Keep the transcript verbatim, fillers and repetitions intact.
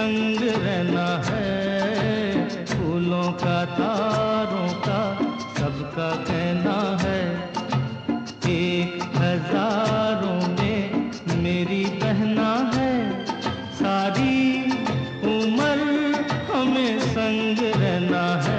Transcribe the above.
संग रहना है। फूलों का तारों का सबका कहना है, एक हजारों में मेरी बहना है। सारी उम्र हमें संग रहना है।